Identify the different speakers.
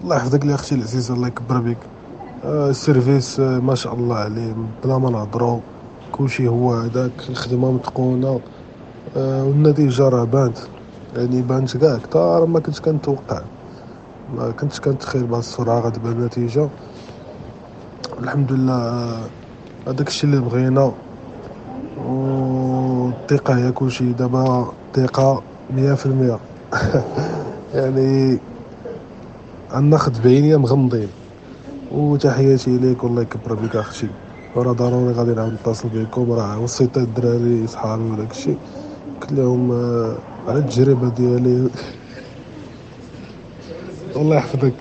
Speaker 1: الله يحفظك لي اختي العزيزه، الله يكبر بك. السيرفيس ما شاء الله عليه، بلا ما نهضروا. كلشي هو هذاك، الخدمه متقونه. والنتيجه راه بانت. يعني بانت كاع كثار ما كنت كنتوقع. ما كنتش كنتخيل بهذه السرعه غتبان النتيجه. الحمد لله. هذاك الشيء اللي بغينا. والثقه هي كلشي دابا، الثقه 100%. يعني غناخد بعينيا مغمضين. وتحياتي ليك، والله يكبر بك اختي. وراه ضروري غادي نعاود نتصل بكم، راه وصيت الدراري صحابي وداك الشيء. قلت لهم على التجربه ديالي. الله يحفظك.